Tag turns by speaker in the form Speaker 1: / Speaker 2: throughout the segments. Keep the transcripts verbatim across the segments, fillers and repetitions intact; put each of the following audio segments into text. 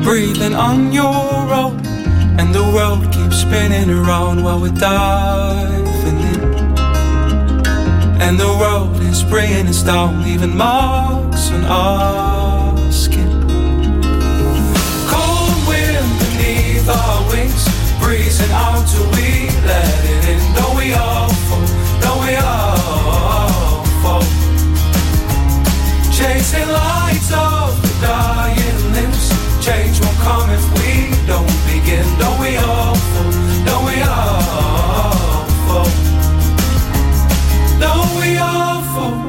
Speaker 1: breathing on your own, and the world keeps spinning around while we're diving in. And the world is bringing us down, leaving marks on our skin. Cold wind beneath our wings, breezing out till we let it in. Don't we all fall, don't we all fall, chasing lights of the dying limbs. Change won't come if we don't begin. Don't we all fall, don't we all fall, don't we all fall.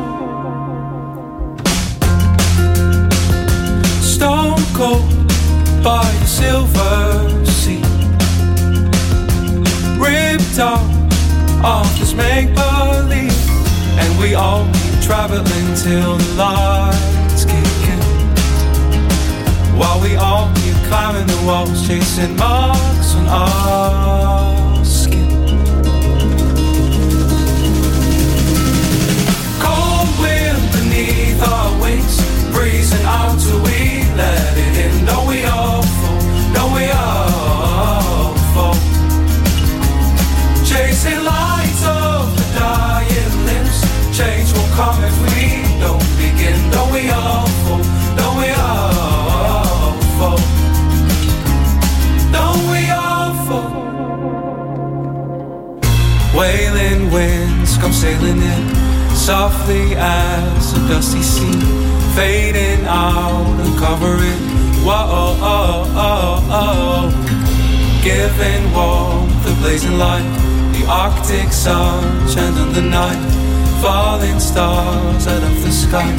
Speaker 1: Stone cold by the silver sea, ripped out of this make-believe, and we all keep traveling till the lights kick in, while we all keep climbing the walls, chasing marks on our skin. Cold wind beneath our wings, breezing out till we let it in. Don't we all fall, don't we all fall, chasing lights of the dying limbs. Change will come if we don't begin. Don't we all fall, don't we all fall, don't we all fall. Wailing winds come sailing in, softly as a dusty sea, fading out and covering. Whoa, oh, oh, oh. Giving warmth, the blazing light, the Arctic sun shining the night, falling stars out of the sky.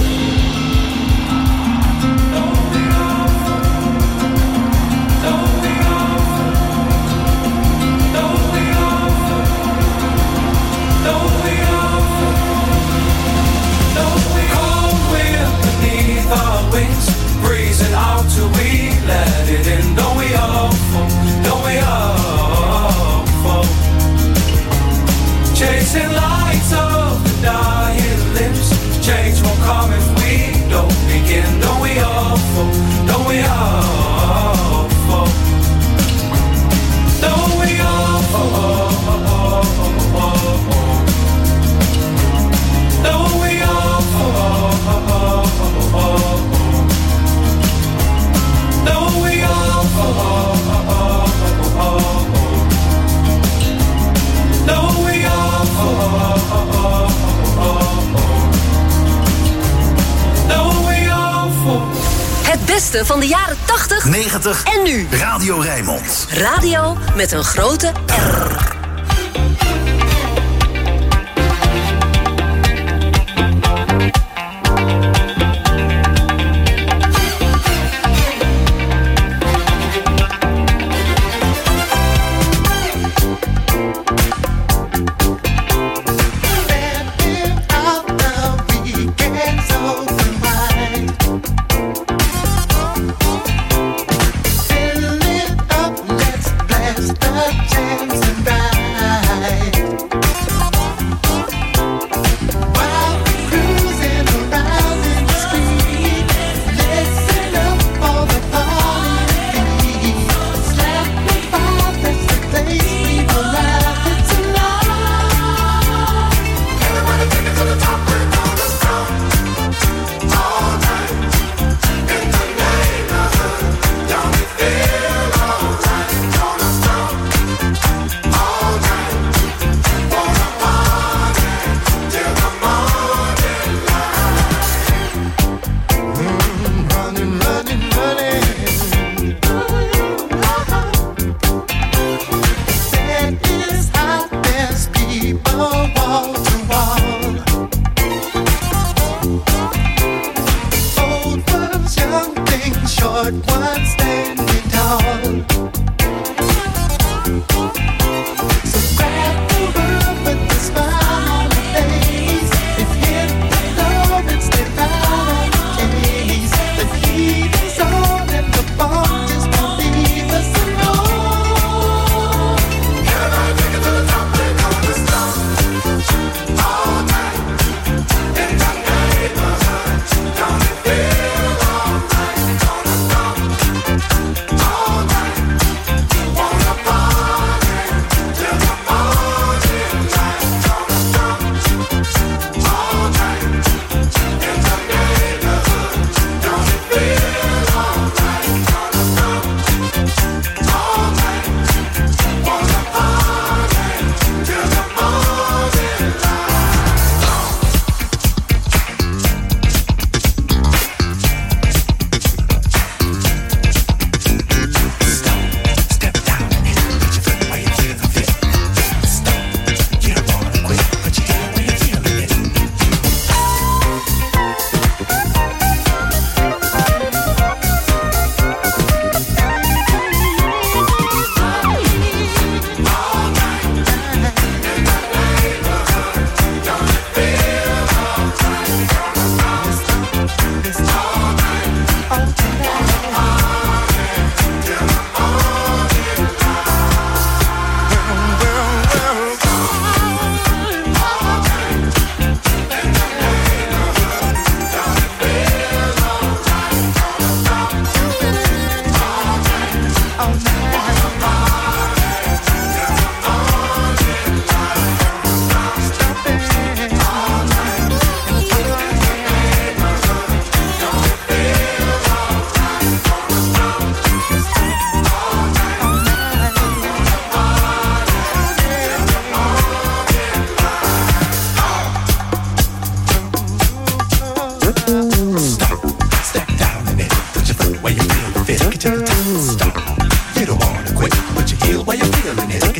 Speaker 1: Breezing out till we let it in. Don't we all fall, don't we all fall, chasing lights of the dying limbs. Change won't come if we don't begin. Don't we all fall, don't we all fall, don't we all fall, don't we all fall, don't we all fall, don't we all fall, don't we all fall.
Speaker 2: Het beste van de jaren tachtig,
Speaker 3: negentig
Speaker 2: en nu.
Speaker 3: Radio Rijnmond.
Speaker 2: Radio met een grote R.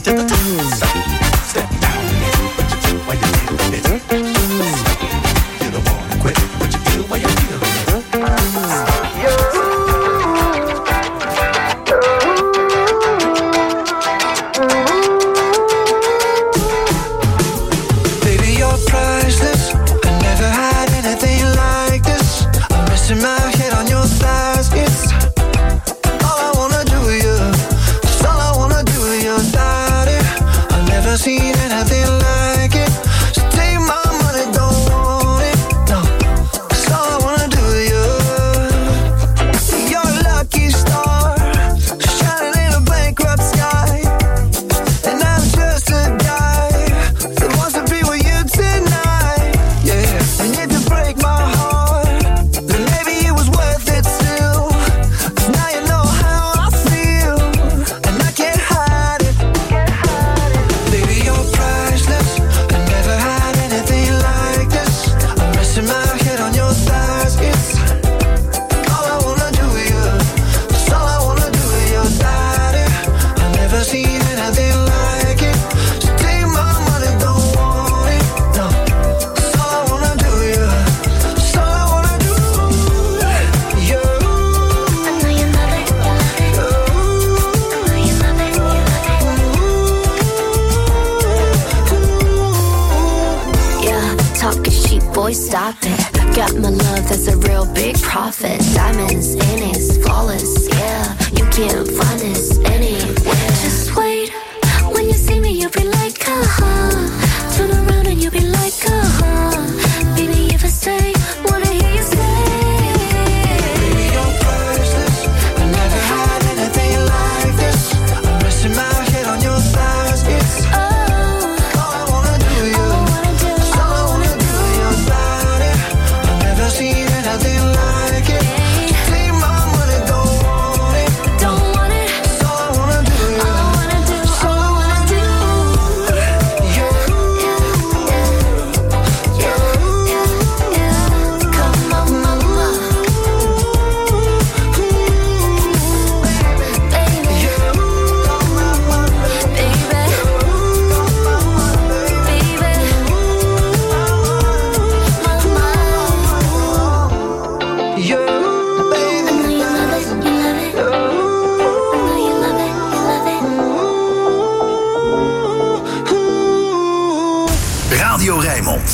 Speaker 3: it to the top. Step down and put your foot where you feel it. You don't wanna quit, put your feel where you feel it.
Speaker 4: Baby, you're priceless. I never had anything like this. I'm resting my head on your thighs. It's all I wanna do with you. It's all I wanna do with your body. I've never seen anything like it. So take my money, don't want it. No, it's all I wanna do with you. You're a lucky star, shining in a bankrupt sky. And I'm just a guy that wants to be with you tonight. Yeah, and if you break my heart, then maybe it was worth it still. 'Cause now you know how I feel, and I can't hide it. Baby, you're priceless. I never had anything like this. I'm resting my head on your thighs. It's all I wanna do with you. It's all I wanna do with your body. I've never seen anything like it. So take my money, don't want it. No, it's all I wanna do with you. It's all I wanna do. You.
Speaker 5: I know you love it, you love it. I know you love it, you love it. Yeah, talking cheap, boy, stop it. Got my love, that's a real big profit. Diamonds in it, flawless, yeah. You can't find this anywhere. Just wait, when you see me, you'll be like, uh-huh. Turn around and you'll be like, uh-huh. Baby, if I stay, wanna hear you say.
Speaker 4: Baby, you're priceless. I never had anything like this. I'm resting my head on your thighs. It's
Speaker 5: Oh,
Speaker 4: all I wanna do with you.
Speaker 5: all I wanna do,
Speaker 4: It's all I wanna do with your body. I've never seen anything like it. Take my money, don't want it.
Speaker 5: don't want it.
Speaker 4: It's all I wanna do with you.
Speaker 5: All I wanna do, all I wanna do.
Speaker 4: You.
Speaker 5: Yeah, yeah, yeah, yeah. Come on, mama. Baby, baby, baby, mama.
Speaker 4: You, baby.
Speaker 5: I know you love it, you love it. I know you love it, you love it.
Speaker 6: Radio Rijnmond.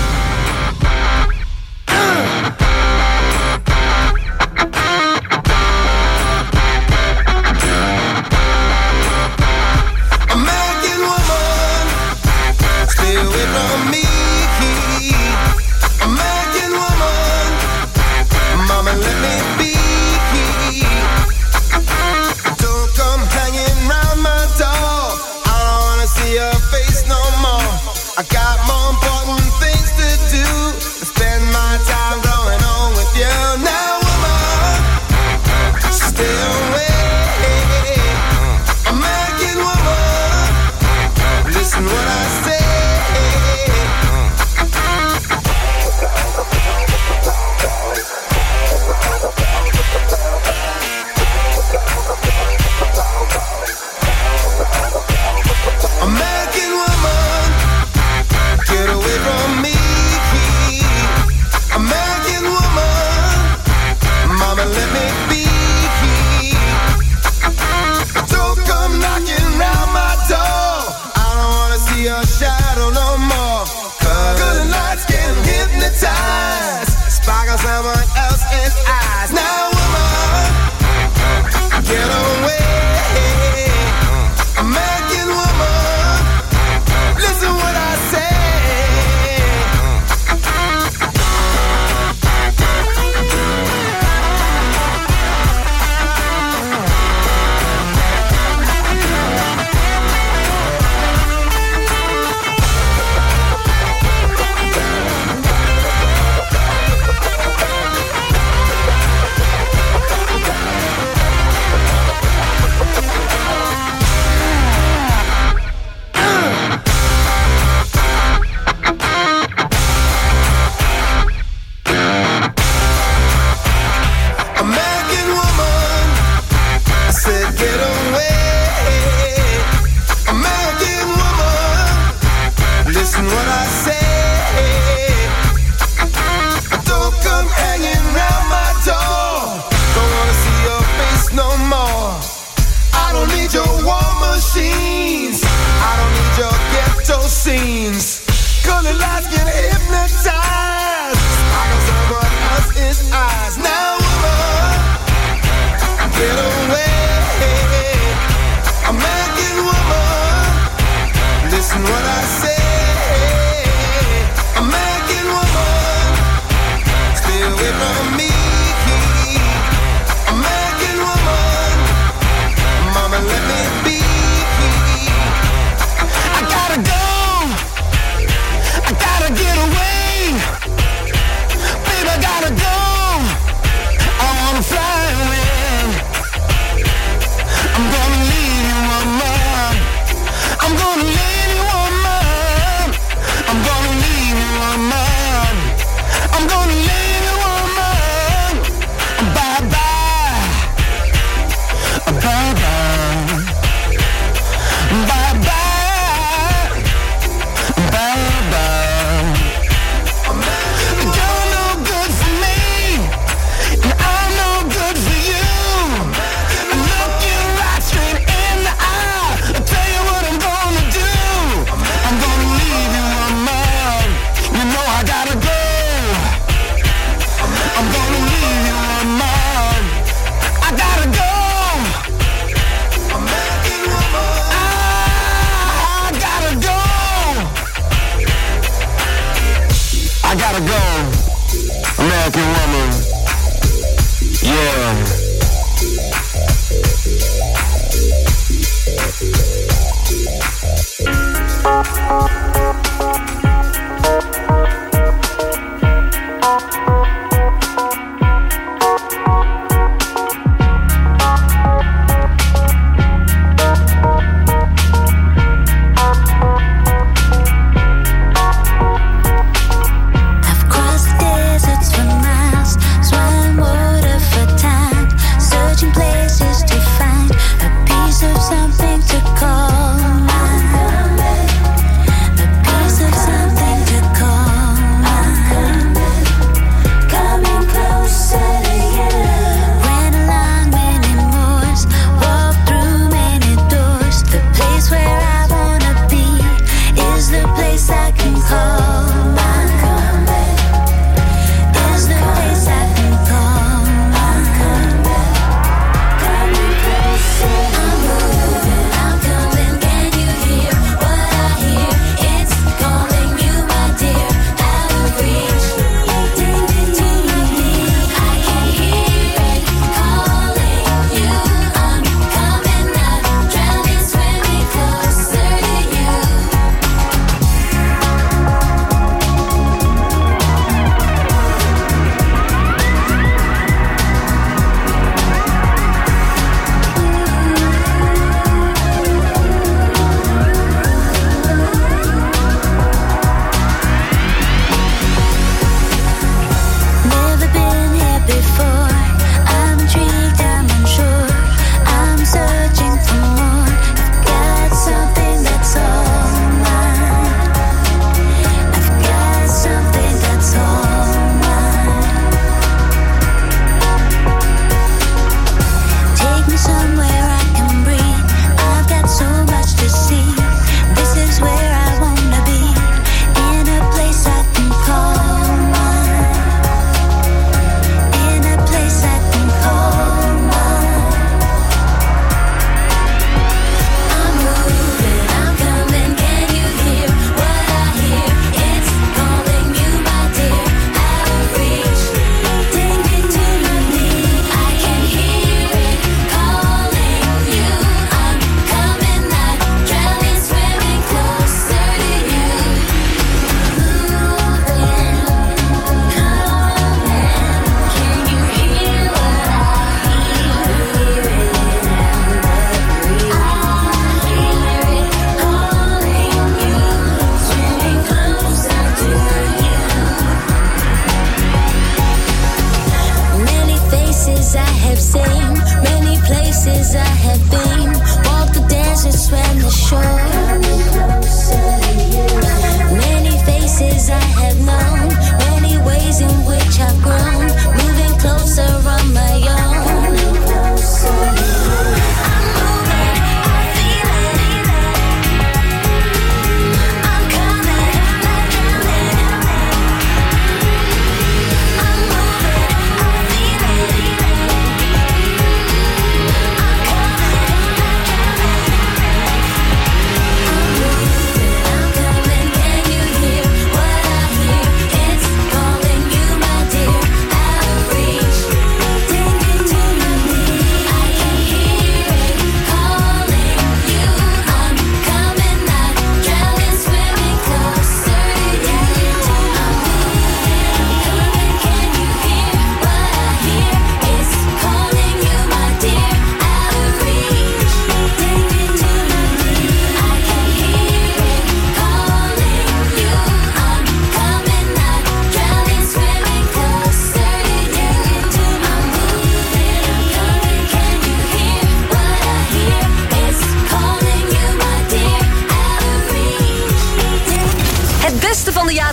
Speaker 4: American woman, stay away from me. American woman, mama, let me be. Don't come hanging round my door. I don't wanna see your face no more. I got more important things to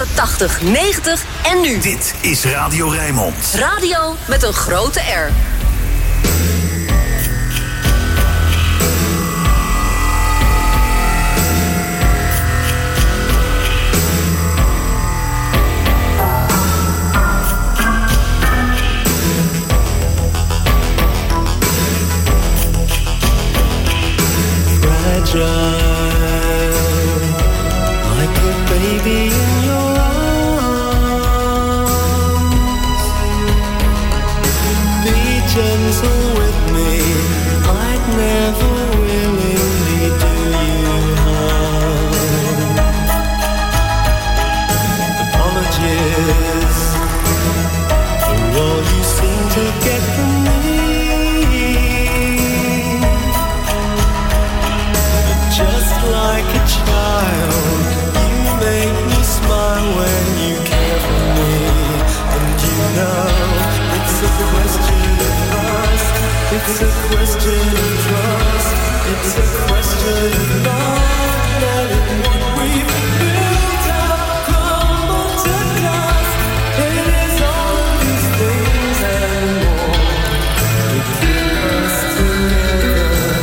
Speaker 2: jaren tachtig, negentig en nu.
Speaker 6: Dit is Radio Rijnmond.
Speaker 2: Radio met een grote R.
Speaker 7: Like a baby in your arms. Be gentle with me, I'd never willingly do you harm. Apologies for all you seem to get from me. Just like a child, you make me smile when you care for me. And you know, it's a question of trust. It's a question of trust. It's a question of love. Letting what we've built up crumble to dust. It is all of these things and more that keep us together.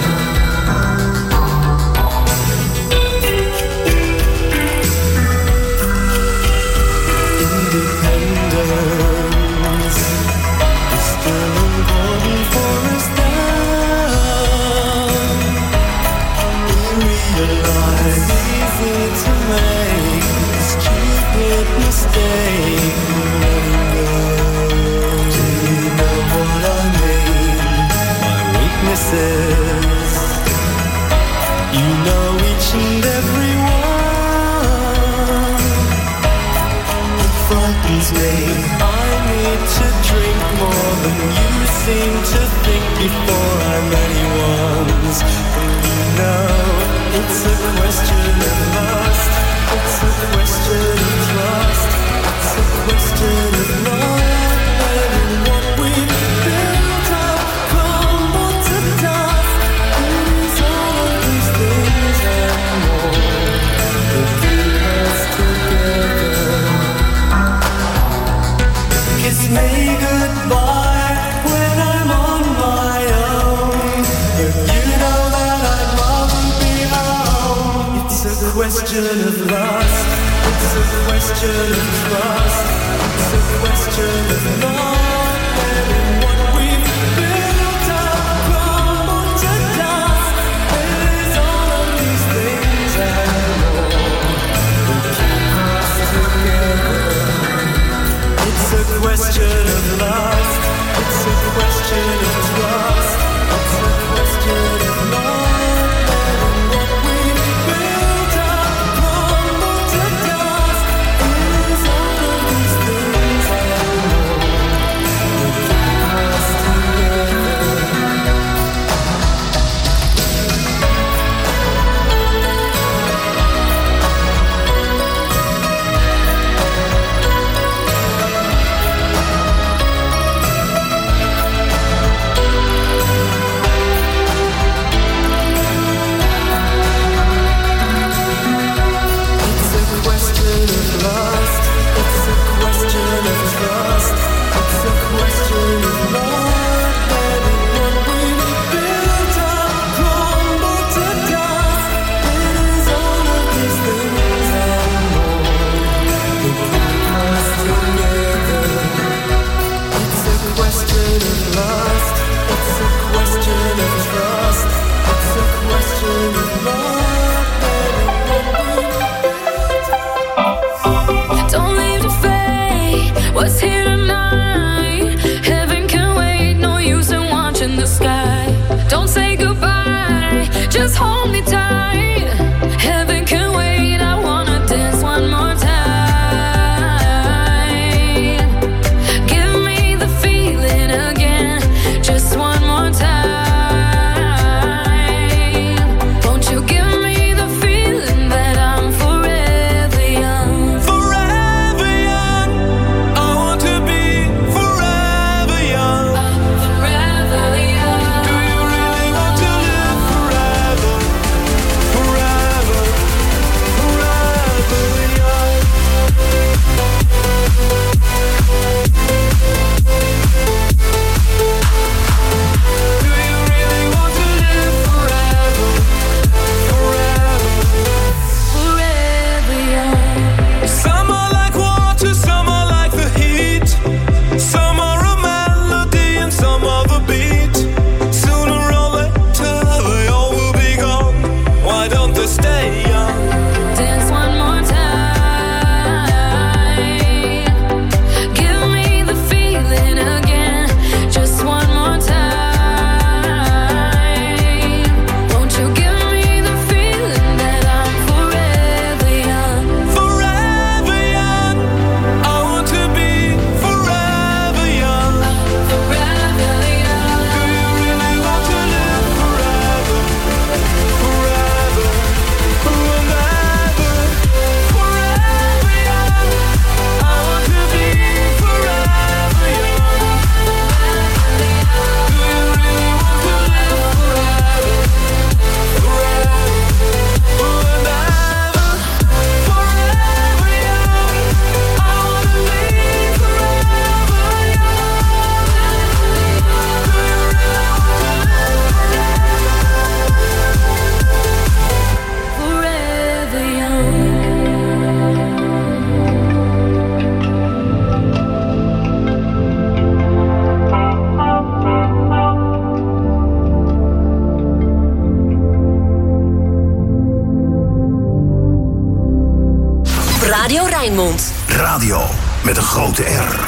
Speaker 7: Independence is still important for us now. We realize easy to make stupid mistake. Letting go. Do you know what I mean? My weaknesses, you know each and every one. Frightens me. I need to drink more than you seem to think before I'm anyone's. And you know, it's a question of lust. It's a question of trust. It's a question of love. Letting what we've built up crumble to dust. It is all of these things and more that keep us together. Kiss me goodbye when I'm on my own. But you know that I'd rather be alone. It's a question of lust. It's a question of trust. It's a question of love. Letting what we've built up crumble to dust. It is all of these things and more that keep us together. It's a question of love. It's a question of trust. It's a question of love. Letting what we've built up crumble to dust. It is all of these things and more that keep us young.
Speaker 8: Dance one more time. Give me the feeling again. Just one more time. Won't you give me the feeling that I'm forever young?
Speaker 7: Forever young. I want to be forever young.
Speaker 8: Forever young.
Speaker 7: Do you really want to live forever? Forever. Forever. Forever young. I want to be forever young. Do you really want to live forever? Forever. Forever. Forever young. I want to be forever young.
Speaker 8: Forever young.
Speaker 2: Radio Rijnmond.
Speaker 6: Radio met een grote R.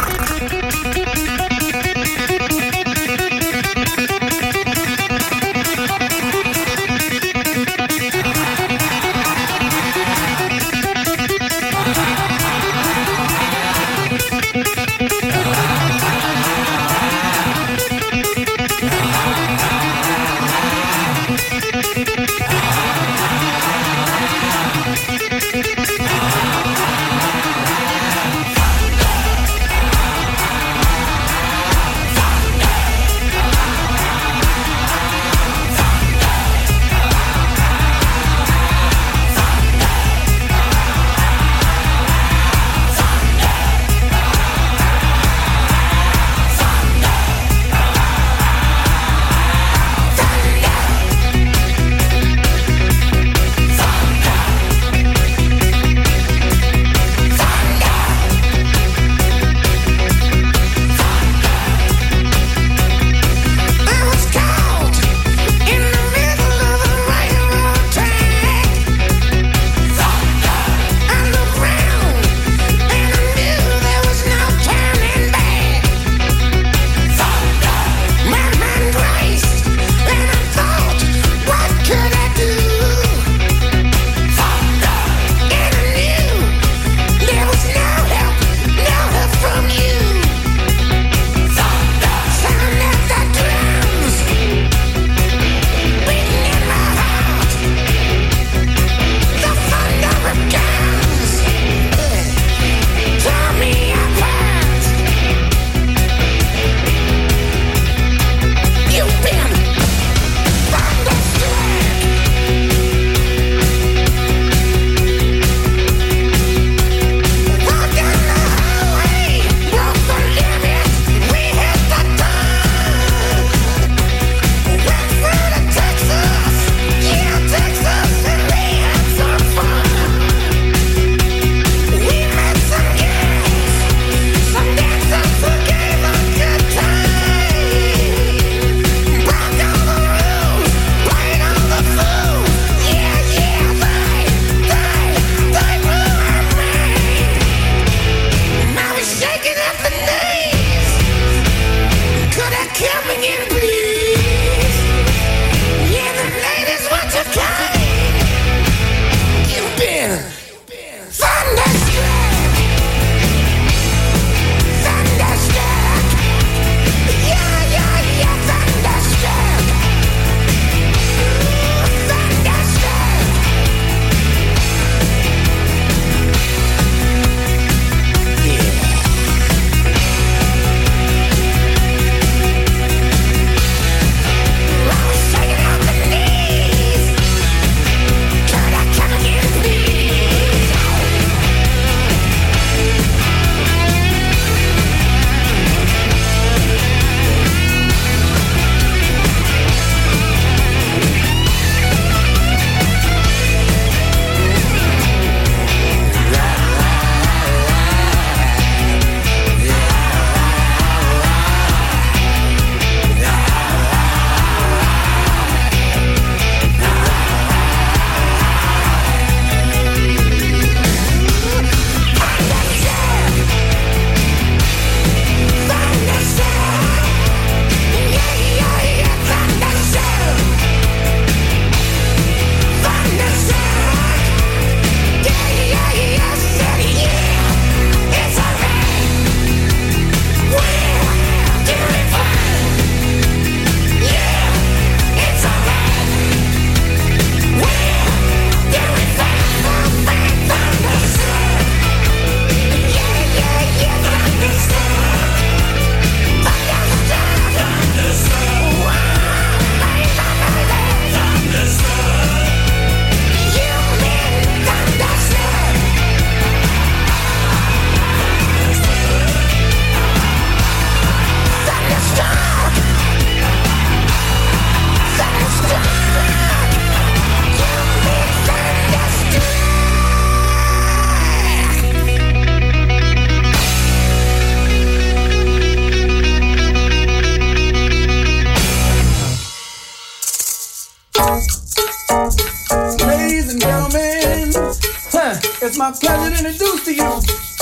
Speaker 9: It's my pleasure to introduce to you.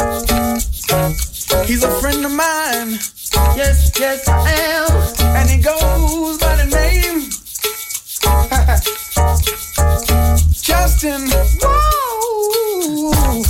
Speaker 9: He's a friend of mine. Yes, yes, I am. And he goes by the name Justin. Whoa.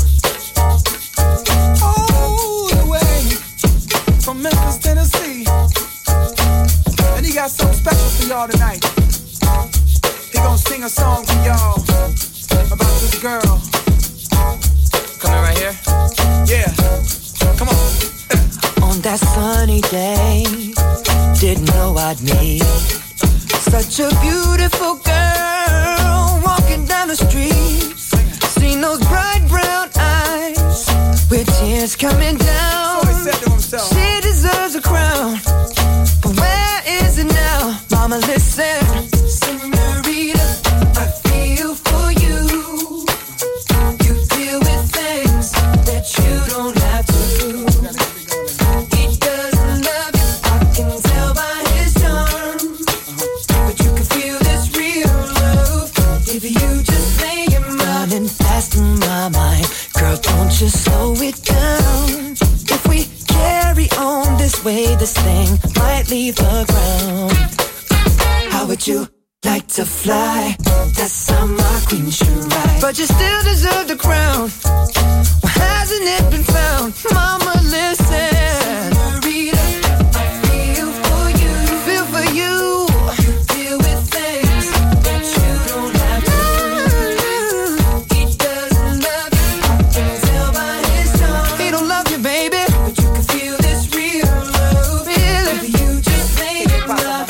Speaker 9: All the way from Memphis, Tennessee. And he got something special for y'all tonight. He gonna sing a song for y'all about this girl.
Speaker 10: Coming right here?
Speaker 9: Yeah. Come on.
Speaker 11: On that sunny day, didn't know I'd meet such a beautiful girl walking down the street. Seen those bright brown eyes with tears coming down.
Speaker 9: So he said to himself,
Speaker 11: she deserves a crown, but where is it now? Mama, listen, señorita, I feel for you. You deal with things that you don't have to do. He doesn't love you, I can tell by his charm, but you can feel this real love if you just lay your mind and fast in my mind. Girl, don't you slow it down. If we carry on this way, this thing might leave the ground. How would you like to fly? That's how my queen should ride. But you still deserve the crown. Why hasn't it been found? Mama, listen. Senorita, I feel for you. Feel for you. You deal with things that you don't have to do. He doesn't love you, I can tell by his tone. He don't love you, baby, but you can feel this real love. Feel it. If you just make it right.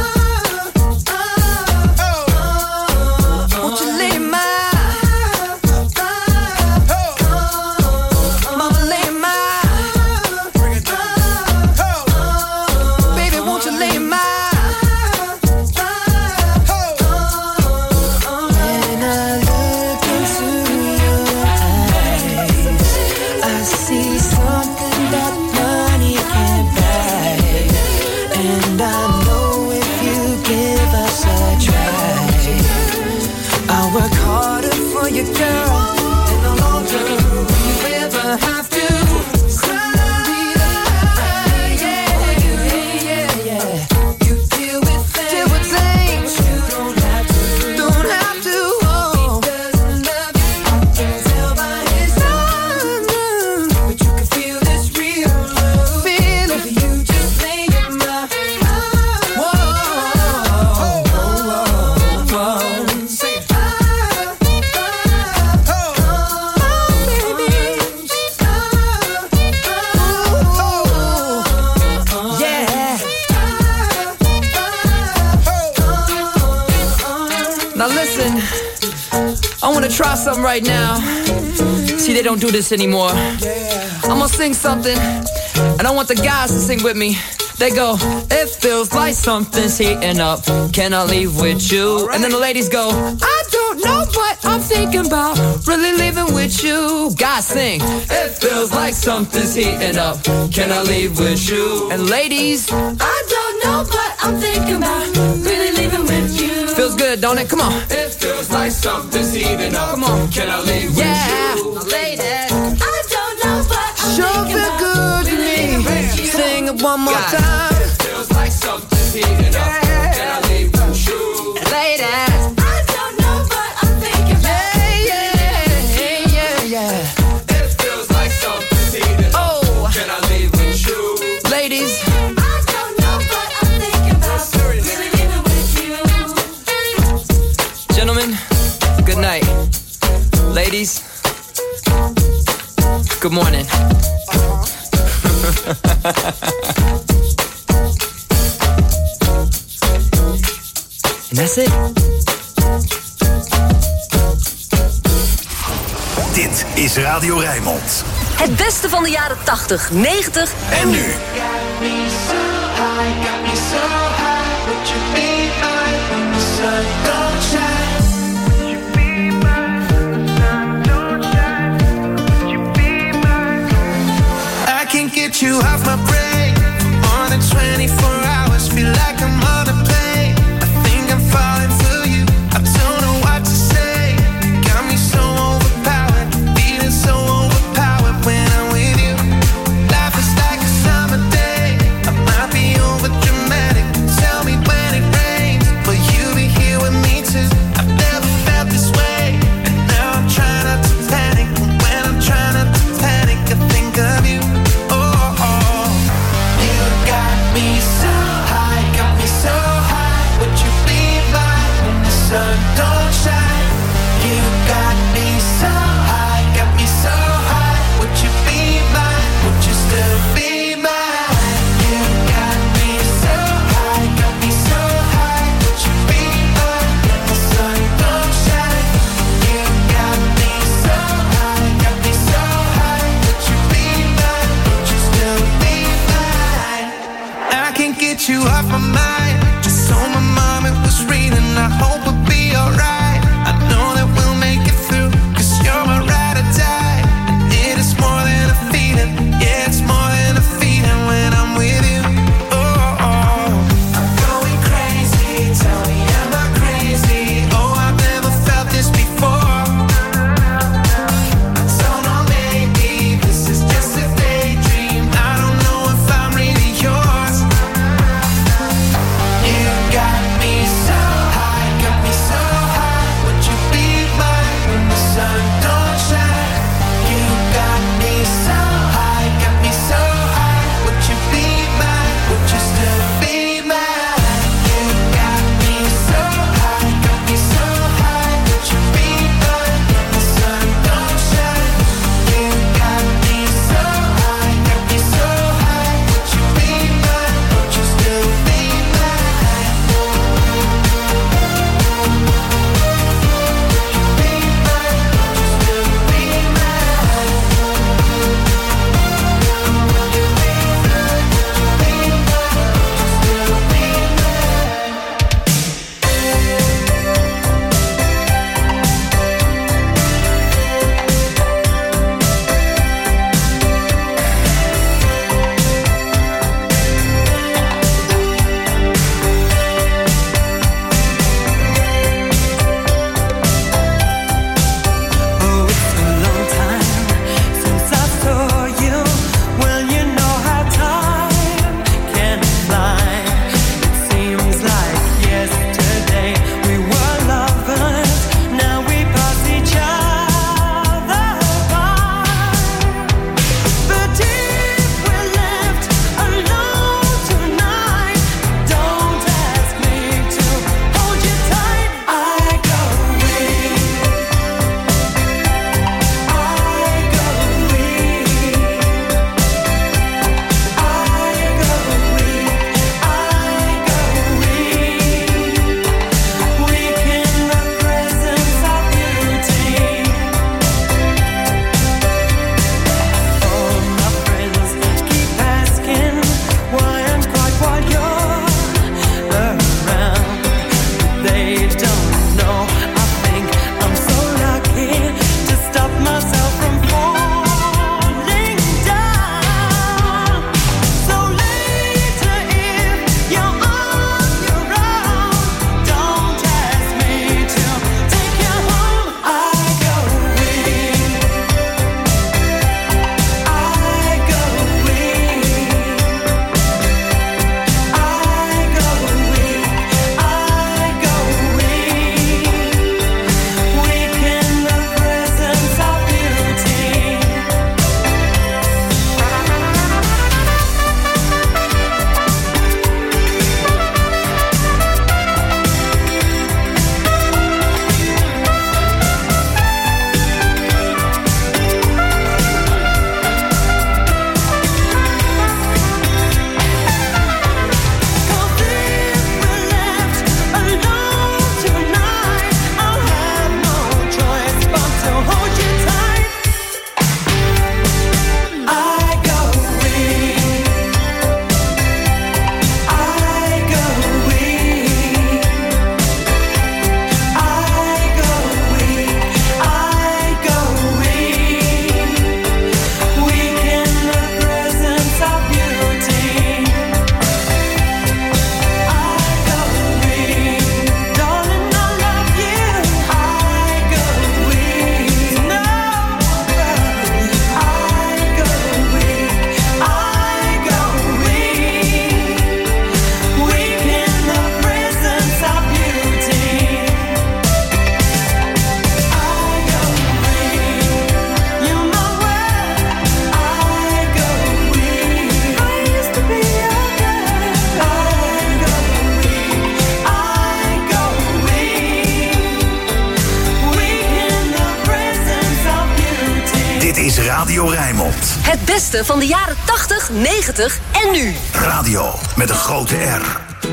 Speaker 11: Won't you lay my Mama, lay my baby, won't you lay my when I look into your eyes, I see something that money can't buy. And I know if you give us a try, I'll work harder for you, girl, and no longer will you ever have to cry. Yeah, yeah, yeah. You deal with things, deal with things you don't have to, don't have to. Oh. He doesn't love you, I can tell by his eyes, but you can feel this real love. Feel it if you just lay your mind. Whoa, whoa, whoa. Sing it. Now listen, I wanna try something right now. See, they don't do this anymore. I'm gonna sing something, and I want the guys to sing with me. They go, it feels like something's heating up. Can I leave with you? Right. And then the ladies go, I don't know, but I'm thinking about really leaving with you. Guys sing, it feels like something's heating up. Can I leave with you? And ladies, I don't know, but I'm thinking about really leaving with you. Feels good, don't it? Come on.
Speaker 1: It feels like something's heating up.
Speaker 11: Come on.
Speaker 1: Can I leave
Speaker 11: Yeah.
Speaker 1: with you?
Speaker 11: Now, ladies, I don't know, but I'm sure feel good to me. Sing it one more
Speaker 1: God.
Speaker 11: time.
Speaker 1: It feels like something's heating up. Can I leave with you?
Speaker 11: Ladies, I don't know, but I'm thinking about yeah, yeah, yeah, yeah.
Speaker 1: It feels like something's heating up.
Speaker 11: Oh.
Speaker 1: Can I leave with you?
Speaker 11: Ladies,
Speaker 8: I don't know, but I'm thinking about really living with you.
Speaker 11: gentlemen, good night. Ladies, good morning. And that's it.
Speaker 6: Dit is Radio Rijnmond.
Speaker 2: Het beste van de jaren tachtig, negentig
Speaker 6: En nu.
Speaker 4: I can't get you off my brain more than twenty-four hours. Feel like I'm on a plane. I think I'm falling for you. I don't know what to say. Got me so overpowered.
Speaker 6: Radio Rijnmond.
Speaker 2: Het beste van de jaren tachtig, negentig en nu.
Speaker 6: Radio met een grote R.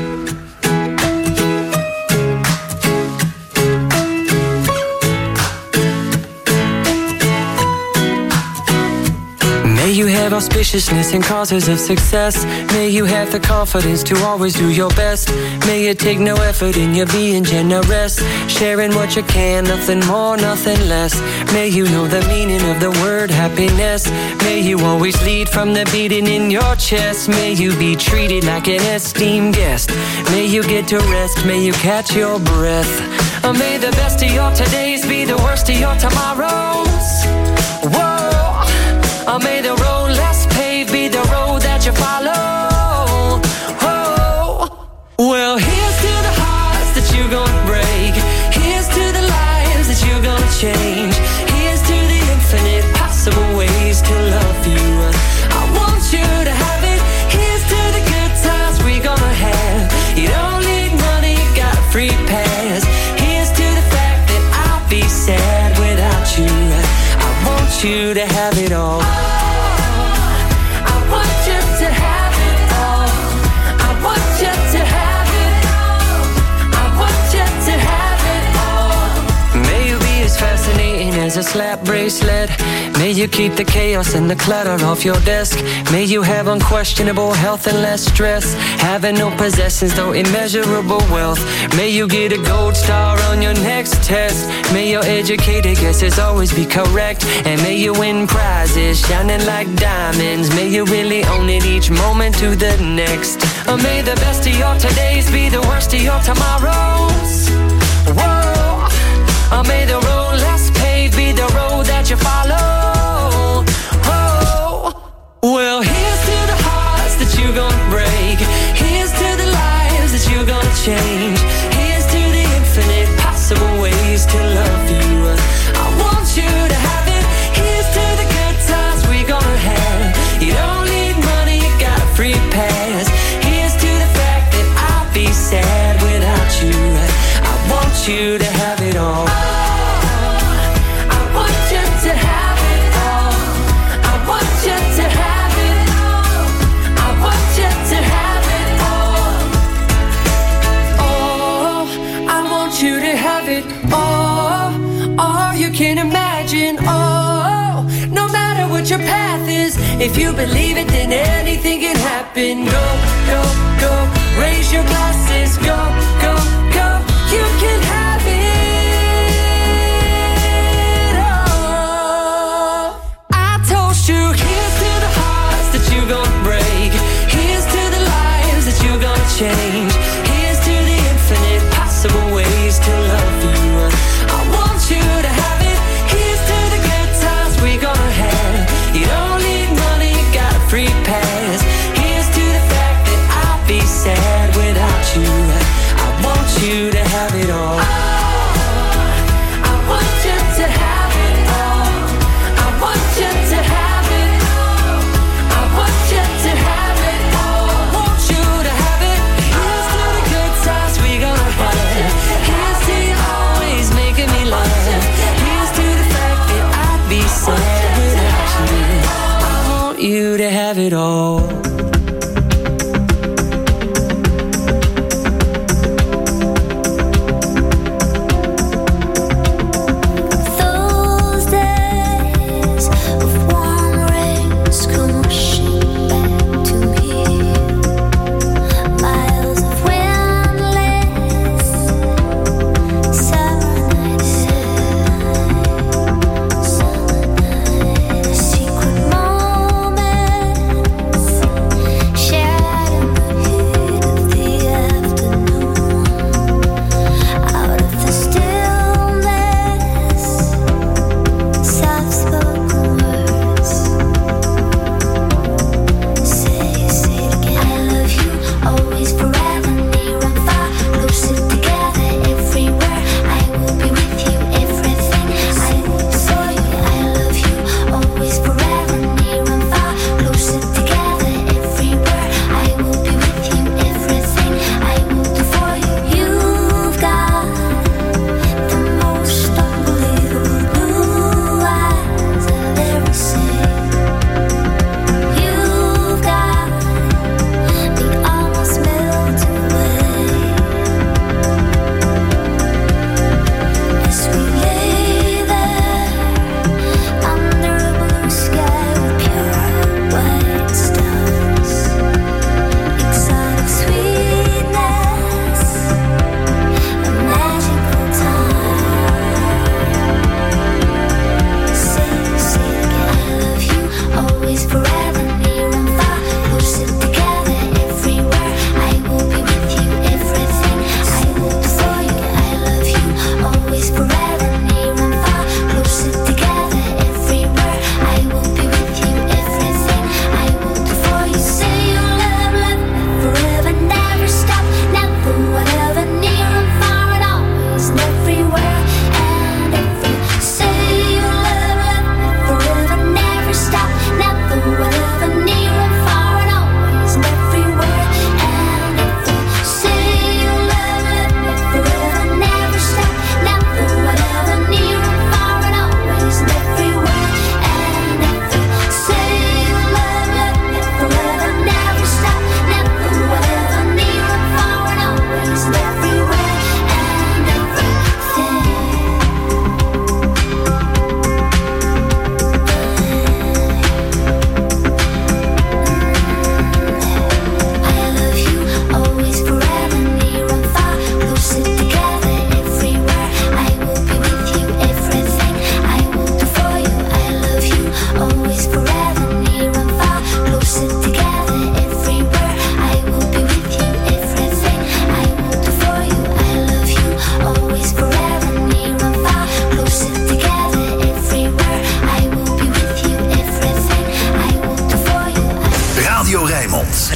Speaker 12: May you have auspiciousness and causes of success. May you have the confidence to always do your best. May you take no effort in your being generous, sharing what you can, nothing more, nothing less. May you know the meaning of the word happiness. May you always lead from the beating in your chest. May you be treated like an esteemed guest. May you get to rest, may you catch your breath. Or may the best of your todays be the worst of your tomorrows. Whoa. Or may the road less paved be the road that you follow. Oh, well, here's to the hearts that you're gonna break. Here's to the lives that you're gonna change. Here's to the infinite possible ways to love you. I want you to have it. Here's to the good times we're gonna have. You don't need money, you got a free pass. Here's to the fact that I'll be sad without you. I want you to have it all. As a slap bracelet, may you keep the chaos and the clutter off your desk. May you have unquestionable health and less stress. Having no possessions, though immeasurable wealth. May you get a gold star on your next test. May your educated guesses always be correct. And may you win prizes shining like diamonds. May you really own it each moment to the next. Or may the best of your todays be the worst of your tomorrows. Whoa. Or may the road less paved be the road that you follow. Oh, well, here's to the hearts that you're gonna break. Here's to the lives that you're gonna change. Here's to the infinite possible ways to love you. I want you to have it. Here's to the good times we're gonna have. You don't need money, you got a free pass. Here's to the fact that I'll be sad without you. I want you to have it all. Can imagine, oh, no matter what your path is, if you believe it, then anything can happen. Go, go, go, raise your glasses. Go, go, go, you can have it all. I toast you. Here's to the hearts that you're gonna break. Here's to the lives that you're gonna change. Here's to the infinite possible ways to love you. I want you to have you don't need money, you got a free pass. Here's to the fact that I'll be sad without you. I want you to have it all. I want you to have it all. I want you to have it all. I want you to have it all. I want you to have it. Here's to the good times we're gonna have. Here's to you always making me laugh. Here's to the fact that I'll be sad. You to have it all.
Speaker 5: Secret moments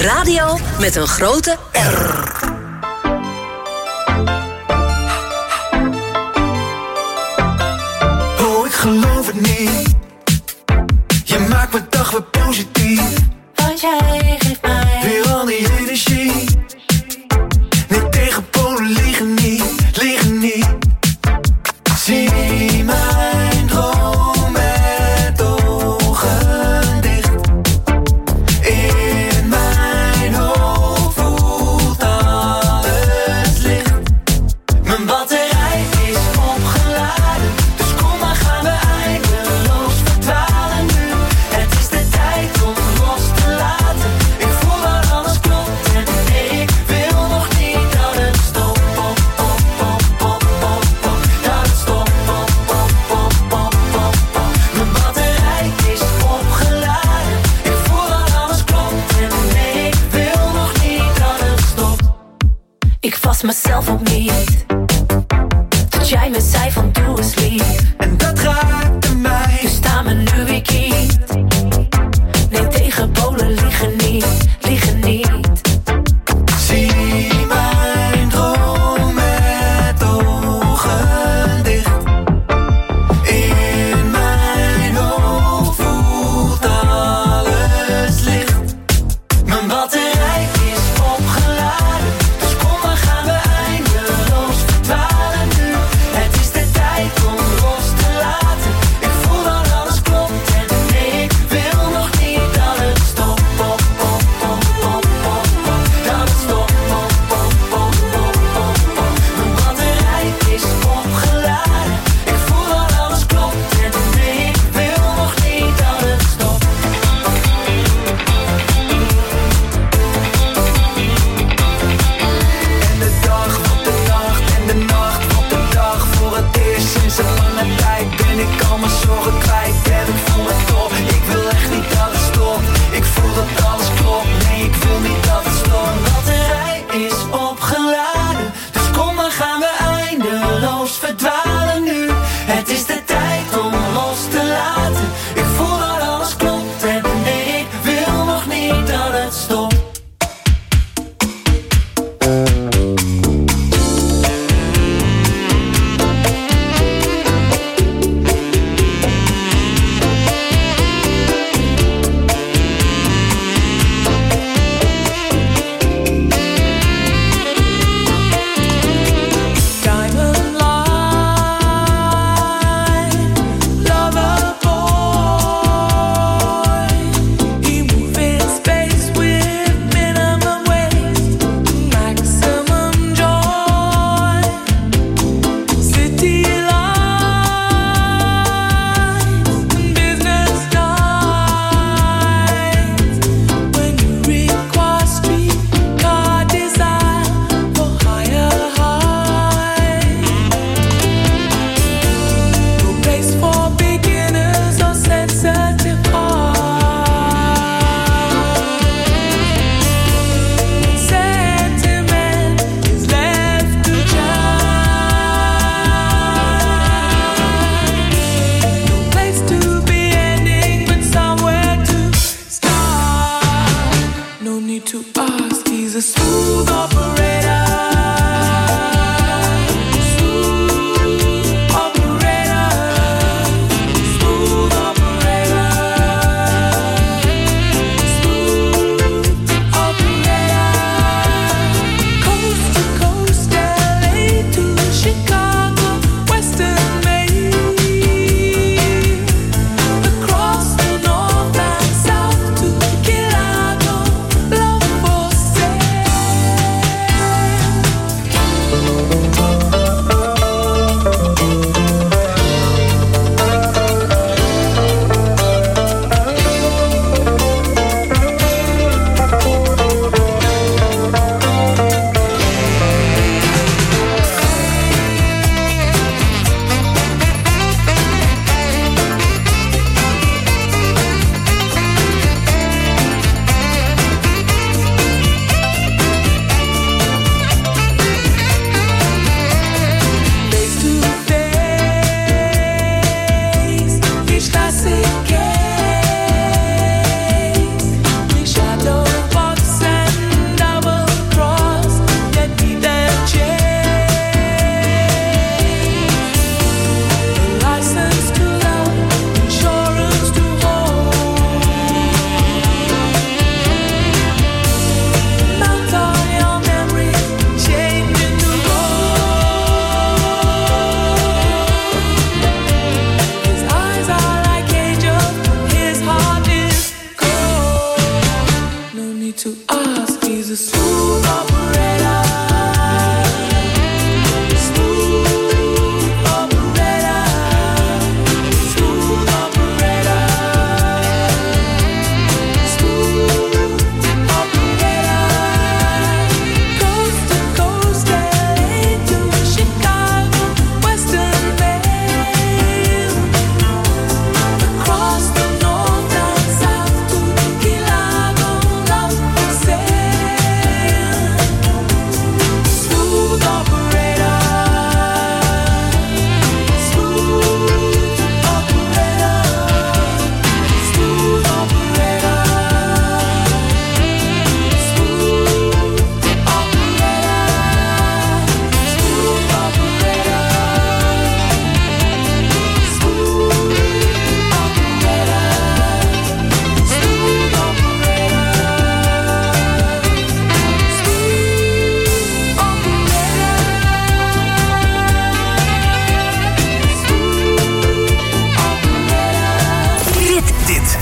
Speaker 2: Radio met een grote R.
Speaker 4: Oh, ik geloof het niet. Je maakt mijn dag weer positief.
Speaker 13: Want jij geeft mij
Speaker 4: weer al die energie. Nee, tegen Polen liegen niet, liegen niet. Zie mijn droom met ogen dicht. In mijn hoofd voelt alles licht. Mijn batterij is opgeladen, dus kom maar gaan we eindeloos verdwalen nu. Het is de tijd om los te laten. Ik voel dat alles klopt en ik wil nog niet dat het stopt. Pop, pop, pop, pop.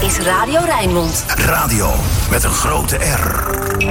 Speaker 2: is Radio Rijnmond.
Speaker 6: Radio met een grote R.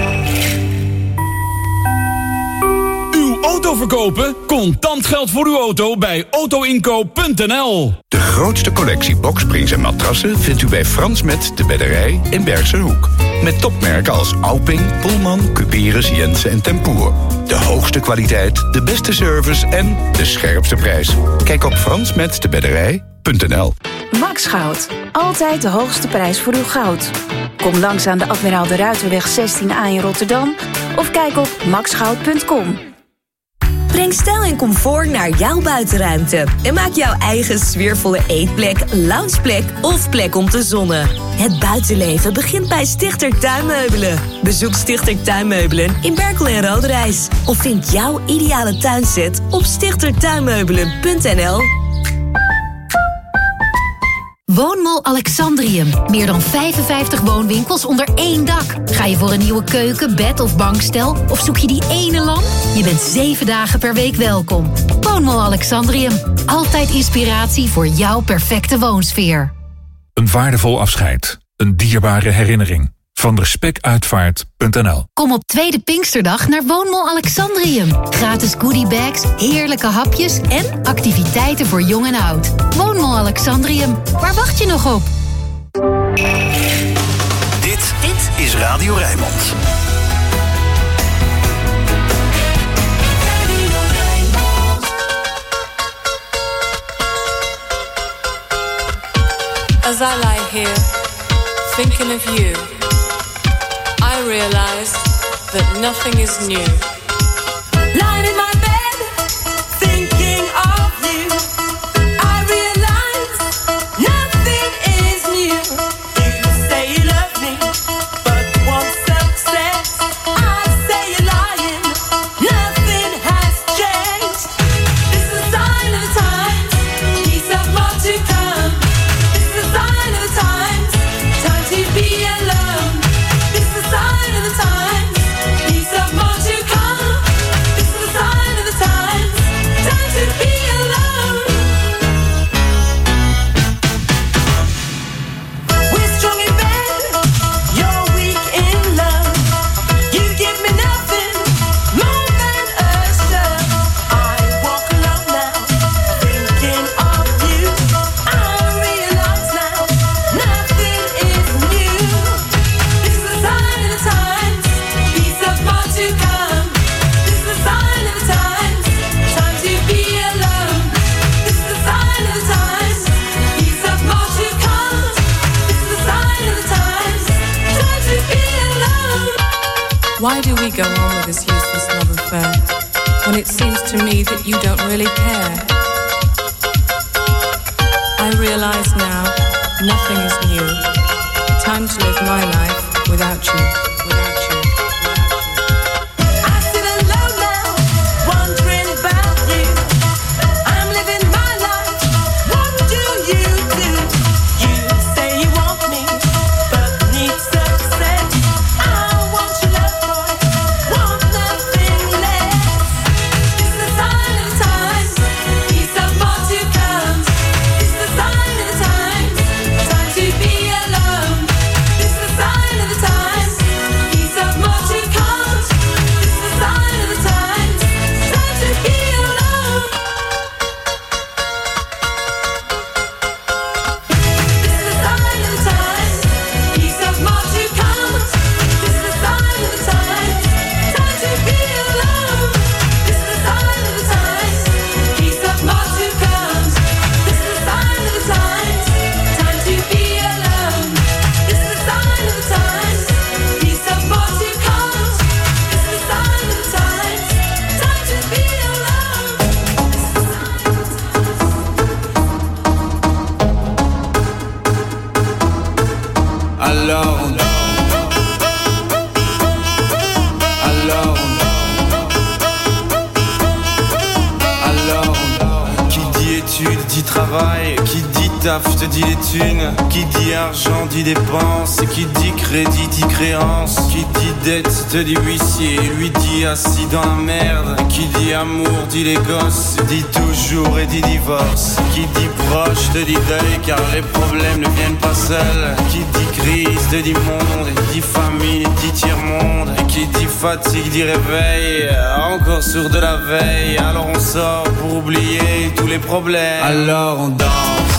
Speaker 14: Uw auto verkopen? Contant geld voor uw auto bij autoinkoop punt n l.
Speaker 15: De grootste collectie boksprings en matrassen vindt u bij Frans Met de Bedderij in Bergse Hoek. Met topmerken als Auping, Pullman, Cuperus, Jensen en Tempoer. De hoogste kwaliteit, de beste service en de scherpste prijs. Kijk op frans met de bedderij punt n l.
Speaker 16: Max Goud. Altijd de hoogste prijs voor uw goud. Kom langs aan de Admiraal de Ruiterweg zestien A in Rotterdam of kijk op max goud punt com.
Speaker 2: Breng stijl en comfort naar jouw buitenruimte. En maak jouw eigen sfeervolle eetplek, loungeplek of plek om te zonnen. Het buitenleven begint bij Stichter Tuinmeubelen. Bezoek Stichter Tuinmeubelen in Berkel en Roderijs. Of vind jouw ideale tuinset op stichter tuinmeubelen punt n l.
Speaker 17: Woonmall Alexandrium. Meer dan vijfenvijftig woonwinkels onder één dak. Ga je voor een nieuwe keuken, bed of bankstel? Of zoek je die ene lamp? Je bent zeven dagen per week welkom. Woonmall Alexandrium. Altijd inspiratie voor jouw perfecte woonsfeer.
Speaker 18: Een waardevol afscheid. Een dierbare herinnering. Van respectuitvaart punt n l.
Speaker 17: Kom op tweede Pinksterdag naar Woonmall Alexandrium. Gratis goodiebags, heerlijke hapjes en activiteiten voor jong en oud. Woonmall Alexandrium. Waar wacht je nog op?
Speaker 6: Dit, dit is Radio Rijnmond.
Speaker 19: As I lie here, thinking of you, I realize that nothing is new. Lying in my bed, thinking of you, I realize nothing is new. You say you love me, but won't success. I say you're lying, nothing has changed. This is a sign of the times, peace of more to come. This is a sign of the times, time to be alone. This is a sign of the times, peace of more to come. This is a sign of the times, time to be alone. We're strong in bed, you're weak in love. You give me nothing more than a shove. I walk alone now, thinking of you. I realize now, nothing is new. This is a sign of the times, peace of more to come. This is a sign of the times, time to be alone. This is a sign of the times, peace of more to come. This is a sign of the times, time to be alone. Why do we go on with this useless love affair when it seems to me that you don't really care? I realize now, nothing is new. Time to live my life without you, without you. I sit alone now, wondering about you. I'm living my life, what do you do? You say you want me, but need success. I want your love, boy, want nothing less. This is a sign of the times, peace of more to come. This is a sign of the times, time to be alone. This is a sign of the times, peace of more to come. This is a sign of the times, time to be alone. This is a sign of the times, peace of more to come. This is a sign of the times, time to be alone. This is a sign of the times, peace of more to come. This is a sign of the times, time to be alone. This is a sign of the times, peace of more to come. This is a sign of the times, time to be
Speaker 1: Alone, alone, alone. Qui dit études dit travail, qui dit taf te dit les thunes. Qui dit argent dit dépense. Qui dit crédit dit créance. Qui dit dette te dit huissier. Lui dit assis dans la merde. Qui dit amour dit les gosses. Dit toujours et dit divorce. Qui dit proche te dit deuil car les problèmes ne viennent pas seuls. Qui dit crise te dit monde. Et dit famille dit tiers-monde. Et qui dit fatigue dit réveil. Encore sur de la veille. Alors on sort pour oublier tous les problèmes. Alors on danse.